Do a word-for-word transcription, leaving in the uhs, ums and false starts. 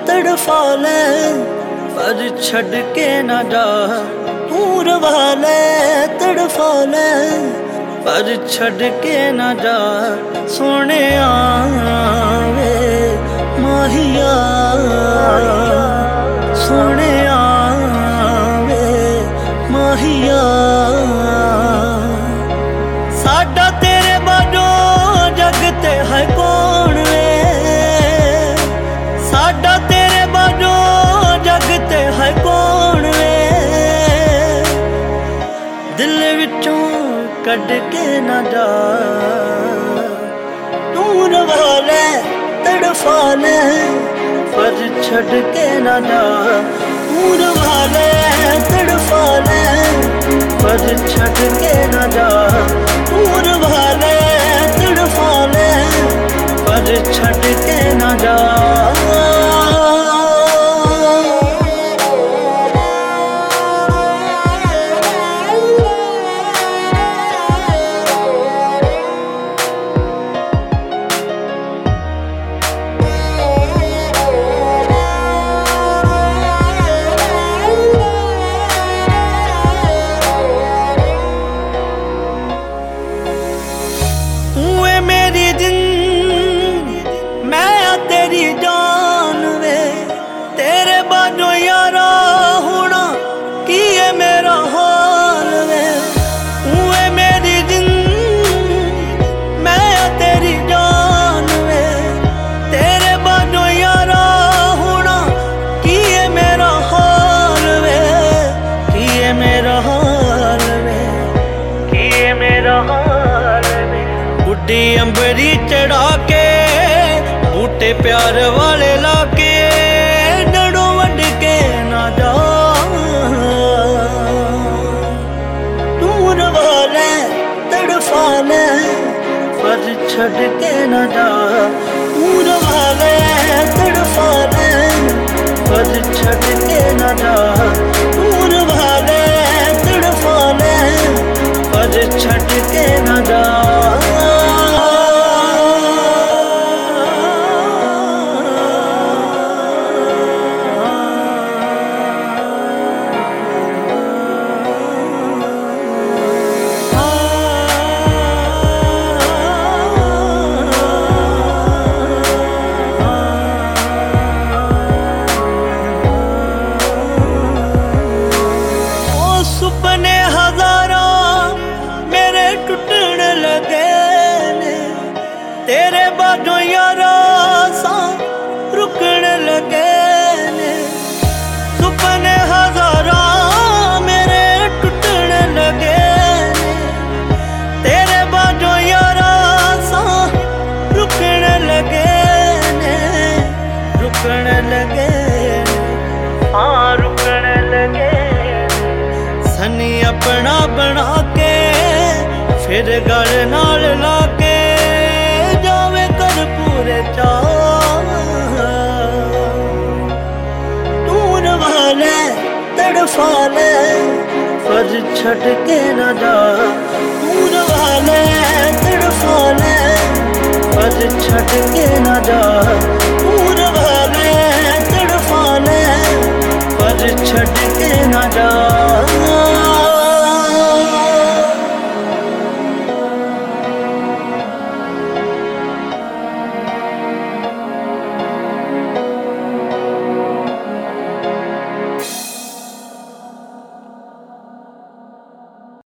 तड़फा ले पर छड़ के ना जा। तू रवा ले तड़फा ले पर छड़ के ना जा। सोने आवे माहिया सोने आवे माहिया। साडा तेरे बाजो जगते है कौन वे। साडा तेरे बाजो जगते है कौन वे। दिल विचों कढ़ के ना जा। तू रवा ले तड़फा ले पर छड़ के ना जा। तू रवा ले तड़फा ले पर छड़ के ना जा। तू रवा ले तड़फा ले पर छड़ के ना जा। तेरी जान वे तेरे बाजो यारा होना की है मेरा हाल वे। वे मेरी जिंदगी मैं तेरी जान वे तेरे बाजो यारा होना की है मेरा हाल वे। की है मेरा हाल वे की है मेरा हाल वे। बुढ़ी अंबरी चढ़ा के बूटे प्यार वाले लाके डड़ों वड के ना जा। तू रवा ले तड़फा ले पर छड़ के ना जा। तू रवा ले तड़फा ले पर छड़ के ना जा। तू रवा ले तड़फा ले पर छड़ के ना जा। सुपने हजारा मेरे टूटन लगे ने तेरे बाजो यारा सा रुकन लगे ने। सुपने हजारा मेरे टूटन लगे ने तेरे बाजो यारा सा रुकन लगे ने। रुकन लगे हाँ रुकन लगे। सनी अपना बना के फिर गल नाल लाके जावे कर पूरे चाह। तू रवा ले तड़फा ले पर छड़ के ना जा। तू रवा ले तड़फा ले पर छड़ के ना जा।